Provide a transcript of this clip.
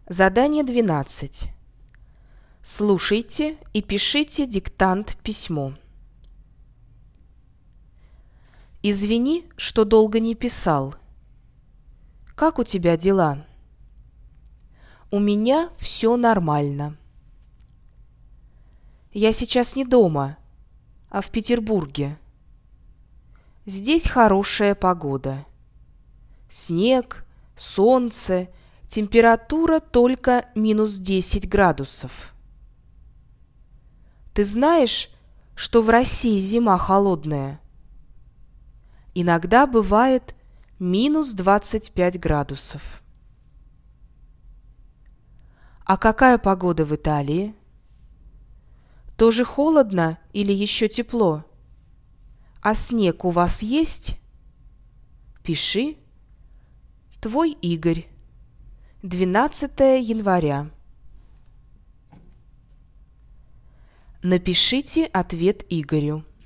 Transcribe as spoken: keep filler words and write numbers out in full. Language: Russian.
Задание двенадцать. Слушайте и пишите диктант-письмо. Извини, что долго не писал. Как у тебя дела? У меня все нормально. Я сейчас не дома, а в Петербурге. Здесь хорошая погода. Снег, солнце, температура только минус десять градусов. Ты знаешь, что в России зима холодная? Иногда бывает минус двадцать пять градусов. А какая погода в Италии? Тоже холодно или еще тепло? А снег у вас есть? Пиши. Твой Игорь. двенадцатое января. Напишите ответ Игорю.